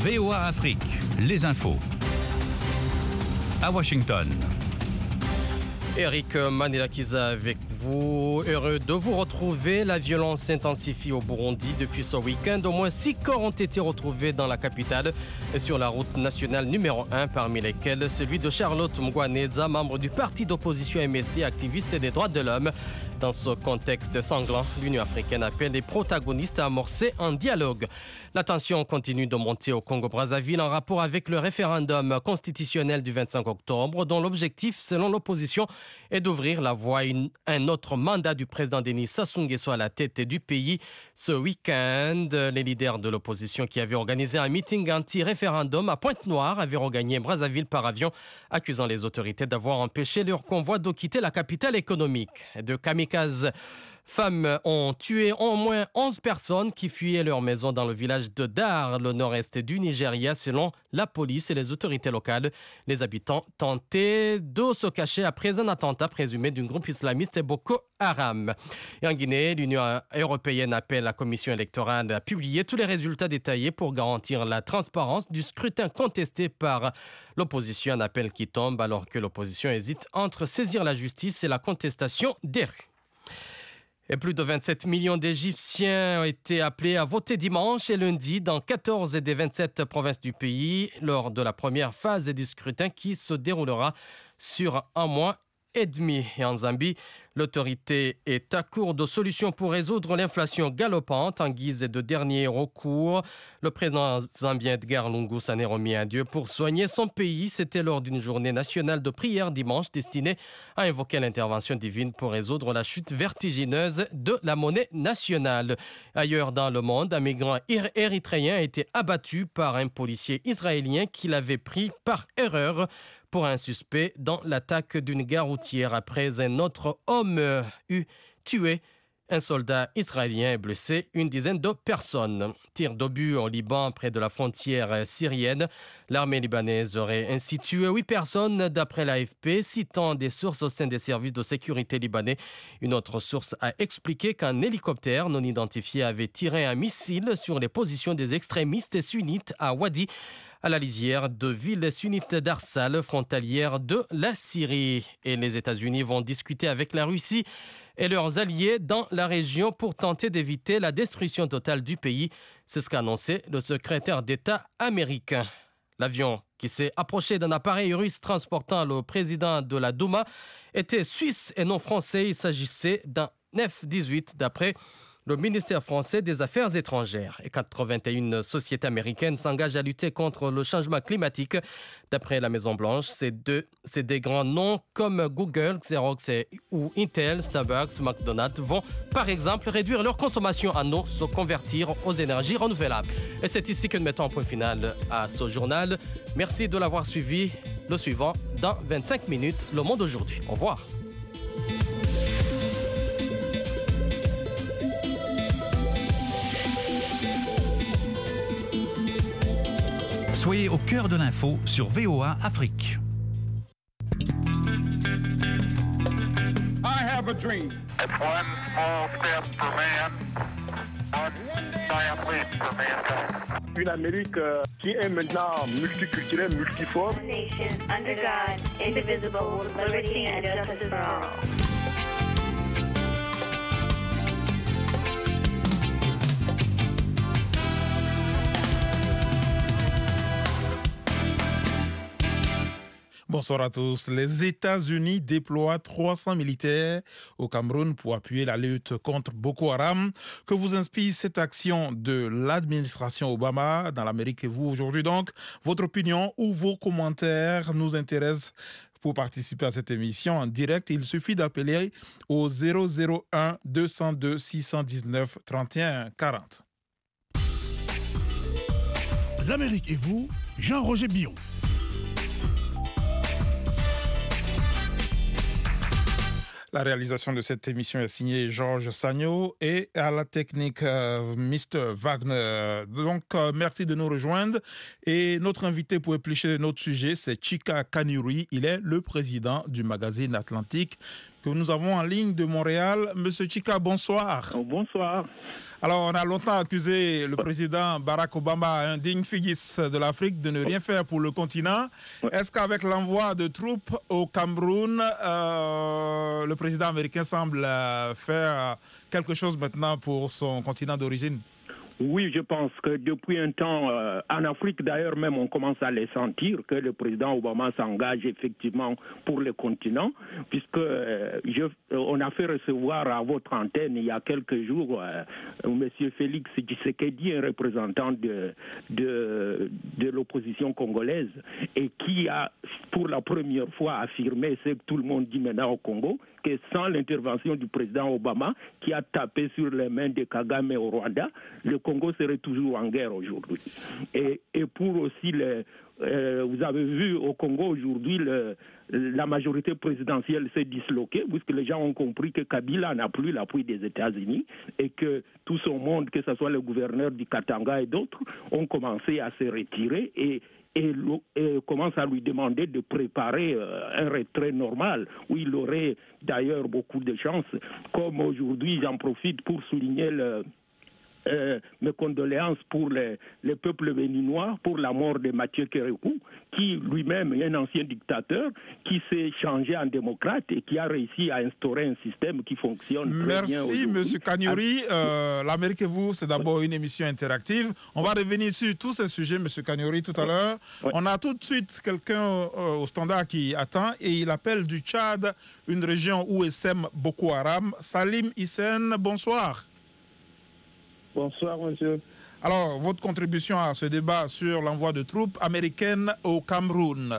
VOA Afrique, les infos. À Washington. Eric Manilakiza avec vous. Heureux de vous retrouver. La violence s'intensifie au Burundi depuis ce week-end. Au moins 6 corps ont été retrouvés dans la capitale et sur la route nationale numéro 1, parmi lesquels celui de Charlotte Mugwaneza, membre du parti d'opposition MSD, activiste des droits de l'homme. Dans ce contexte sanglant, l'Union africaine appelle les protagonistes à amorcer un dialogue. La tension continue de monter au Congo-Brazzaville en rapport avec le référendum constitutionnel du 25 octobre, dont l'objectif, selon l'opposition, est d'ouvrir la voie à un autre mandat du président Denis Sassou Nguesso à la tête du pays. Ce week-end, les leaders de l'opposition qui avaient organisé un meeting anti-référendum à Pointe-Noire avaient regagné Brazzaville par avion, accusant les autorités d'avoir empêché leur convoi de quitter la capitale économique. De kamikazes femmes ont tué au moins 11 personnes qui fuyaient leur maison dans le village de Dar, le nord-est du Nigeria, selon la police et les autorités locales. Les habitants tentaient de se cacher après un attentat présumé d'un groupe islamiste Boko Haram. Et en Guinée, l'Union européenne appelle la commission électorale à publier tous les résultats détaillés pour garantir la transparence du scrutin contesté par l'opposition. Un appel qui tombe alors que l'opposition hésite entre saisir la justice et la contestation des rues. Et plus de 27 millions d'Égyptiens ont été appelés à voter dimanche et lundi dans 14 des 27 provinces du pays lors de la première phase du scrutin qui se déroulera sur un mois et demi. Et en Zambie, l'autorité est à court de solutions pour résoudre l'inflation galopante en guise de dernier recours. Le président zambien Edgar Lungu s'en est remis à Dieu pour soigner son pays. C'était lors d'une journée nationale de prière dimanche destinée à invoquer l'intervention divine pour résoudre la chute vertigineuse de la monnaie nationale. Ailleurs dans le monde, un migrant érythréen a été abattu par un policier israélien qui l'avait pris par erreur pour un suspect dans l'attaque d'une gare routière après un autre homme eut tué un soldat israélien et blessé une dizaine de personnes. Tir d'obus au Liban près de la frontière syrienne. L'armée libanaise aurait ainsi tué 8 personnes d'après l'AFP, citant des sources au sein des services de sécurité libanais. Une autre source a expliqué qu'un hélicoptère non identifié avait tiré un missile sur les positions des extrémistes sunnites à Wadi, à la lisière de ville sunnite d'Arsal, frontalière de la Syrie. Et les États-Unis vont discuter avec la Russie et leurs alliés dans la région pour tenter d'éviter la destruction totale du pays. C'est ce qu'a annoncé le secrétaire d'État américain. L'avion qui s'est approché d'un appareil russe transportant le président de la Douma était suisse et non français. Il s'agissait d'un F-18 d'après le ministère français des Affaires étrangères. Et 81 sociétés américaines s'engagent à lutter contre le changement climatique. D'après la Maison-Blanche, c'est des grands noms comme Google, Xerox ou Intel, Starbucks, McDonald's vont par exemple réduire leur consommation en eau, se convertir aux énergies renouvelables. Et c'est ici que nous mettons un point final à ce journal. Merci de l'avoir suivi. Le suivant dans 25 minutes, Le Monde aujourd'hui. Au revoir. Soyez au cœur de l'info sur VOA Afrique. I have a dream. It's one small step for man, one giant leap for mankind. Une Amérique qui est maintenant multiculturelle, multiforme. Nation under God, indivisible, with liberty and justice for all. Bonsoir à tous. Les États-Unis déploient 300 militaires au Cameroun pour appuyer la lutte contre Boko Haram. Que vous inspire cette action de l'administration Obama dans l'Amérique et vous aujourd'hui donc? Votre opinion ou vos commentaires nous intéressent. Pour participer à cette émission en direct, il suffit d'appeler au 001 202 619 31 40. L'Amérique et vous, Jean-Roger Billon. La réalisation de cette émission est signée Georges Sagno et à la technique Mr. Wagner. Donc, merci de nous rejoindre. Et notre invité pour éplucher notre sujet, c'est Chika Kanuri. Il est le président du magazine Atlantique, que nous avons en ligne de Montréal. Monsieur Chika, bonsoir. Bonsoir. Alors, on a longtemps accusé le président Barack Obama, un digne figuiste de l'Afrique, de ne rien faire pour le continent. Est-ce qu'avec l'envoi de troupes au Cameroun, le président américain semble faire quelque chose maintenant pour son continent d'origine? Oui, je pense que depuis un temps, en Afrique d'ailleurs même, on commence à les sentir, que le président Obama s'engage effectivement pour le continent, puisque on a fait recevoir à votre antenne il y a quelques jours M. Félix Tshisekedi, un représentant de l'opposition congolaise, et qui a pour la première fois affirmé ce que tout le monde dit maintenant au Congo, que sans l'intervention du président Obama, qui a tapé sur les mains de Kagame au Rwanda, le Congo serait toujours en guerre aujourd'hui. Et pour aussi vous avez vu au Congo aujourd'hui, la majorité présidentielle s'est disloquée, puisque les gens ont compris que Kabila n'a plus l'appui des États-Unis et que tout son monde, que ce soit le gouverneur du Katanga et d'autres, ont commencé à se retirer et commence à lui demander de préparer un retrait normal, où il aurait d'ailleurs beaucoup de chance. Comme aujourd'hui, j'en profite pour souligner mes condoléances pour les peuples béninois pour la mort de Mathieu Kérékou, qui lui-même est un ancien dictateur, qui s'est changé en démocrate et qui a réussi à instaurer un système qui fonctionne très bien. Merci, M. Kanyuri. L'Amérique et vous, c'est d'abord une émission interactive. On va revenir sur tous ces sujets, M. Kanyuri, tout à l'heure. On a tout de suite quelqu'un au standard qui attend et il appelle du Tchad, une région où sème Boko Haram. Salim Hissène, bonsoir. Bonsoir, monsieur. Alors, votre contribution à ce débat sur l'envoi de troupes américaines au Cameroun.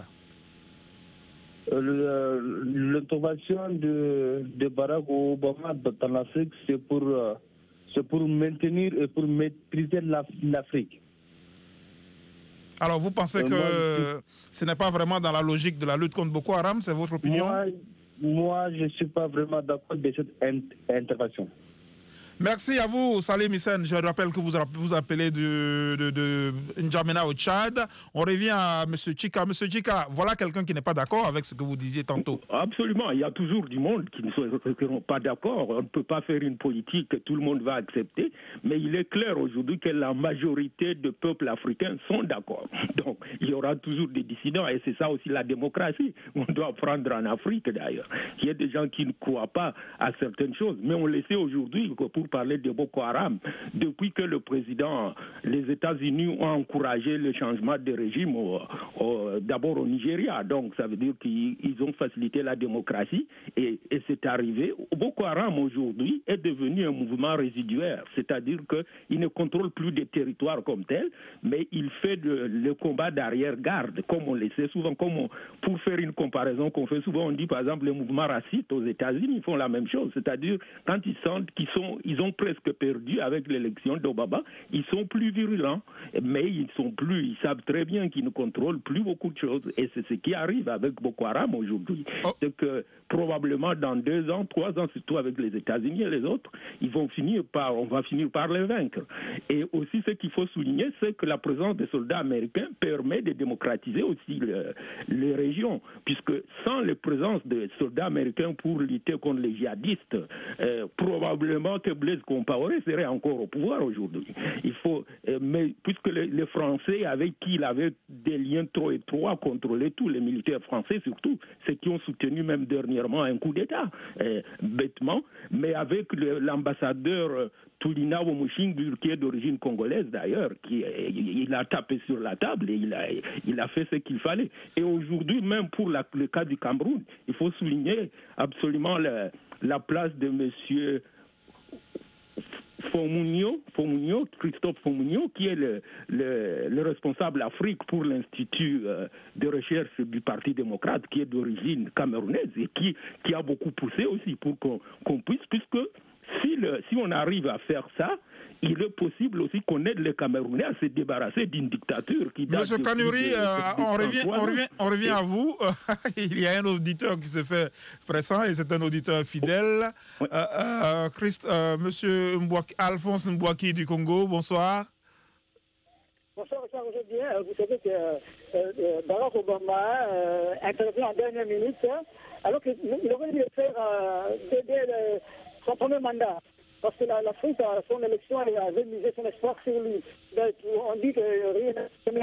L'intervention de Barack Obama dans l'Afrique, c'est pour maintenir et pour maîtriser l'Afrique. Alors, vous pensez que ce n'est pas vraiment dans la logique de la lutte contre Boko Haram, c'est votre opinion? Moi, je ne suis pas vraiment d'accord de cette intervention. Merci à vous, Salim Hissène. Je rappelle que vous appelez de N'Djamena au Tchad. On revient à M. Chika. M. Chika, voilà quelqu'un qui n'est pas d'accord avec ce que vous disiez tantôt. Absolument. Il y a toujours du monde qui ne seront pas d'accord. On ne peut pas faire une politique que tout le monde va accepter. Mais il est clair aujourd'hui que la majorité des peuples africains sont d'accord. Donc, il y aura toujours des dissidents. Et c'est ça aussi la démocratie. On doit apprendre en Afrique, d'ailleurs. Il y a des gens qui ne croient pas à certaines choses. Mais on le sait aujourd'hui que pour parler de Boko Haram, depuis que les États-Unis ont encouragé le changement de régime d'abord au Nigeria, donc ça veut dire qu'ils ont facilité la démocratie et c'est arrivé. Boko Haram aujourd'hui est devenu un mouvement résiduaire, c'est-à-dire qu'il ne contrôle plus des territoires comme tel, mais il fait le combat d'arrière-garde, comme on le sait souvent, pour faire une comparaison qu'on fait souvent, on dit par exemple les mouvements racistes aux États-Unis font la même chose, c'est-à-dire quand ils sentent qu'ils ont presque perdu avec l'élection d'Obama, ils sont plus virulents, mais ils savent très bien qu'ils ne contrôlent plus beaucoup de choses. Et c'est ce qui arrive avec Boko Haram aujourd'hui. C'est que probablement dans 2 ans, 3 ans, surtout avec les États-Unis et les autres, on va finir par les vaincre. Et aussi ce qu'il faut souligner, c'est que la présence des soldats américains permet de démocratiser aussi les régions, puisque sans la présence des soldats américains pour lutter contre les djihadistes, probablement que Blaise Compaoré serait encore au pouvoir aujourd'hui. Mais puisque les Français avec qui il avait des liens trop étroits contrôlaient tous les militaires français surtout, ceux qui ont soutenu même dernièrement un coup d'État, bêtement, mais avec l'ambassadeur Tulina Womushingu, qui est d'origine congolaise d'ailleurs, il a tapé sur la table et il a fait ce qu'il fallait. Et aujourd'hui, même pour le cas du Cameroun, il faut souligner absolument la place de monsieur Christophe Fomunio, qui est le responsable Afrique pour l'Institut de recherche du Parti démocrate, qui est d'origine camerounaise et qui a beaucoup poussé aussi pour qu'on puisse, puisque si on arrive à faire ça, il est possible aussi qu'on aide les Camerounais à se débarrasser d'une dictature qui date. Monsieur Kanyuri, on revient à vous. Il y a un auditeur qui se fait pressant et c'est un auditeur fidèle. Oui. Monsieur Alphonse Mbouaki du Congo, bonsoir. Bonsoir, aujourd'hui, vous savez que Barack Obama intervient en dernière minute, alors qu'il aurait dû faire dès son premier mandat. Parce que l'Afrique, à son élection, elle avait misé son espoir sur lui. Donc, on dit que rien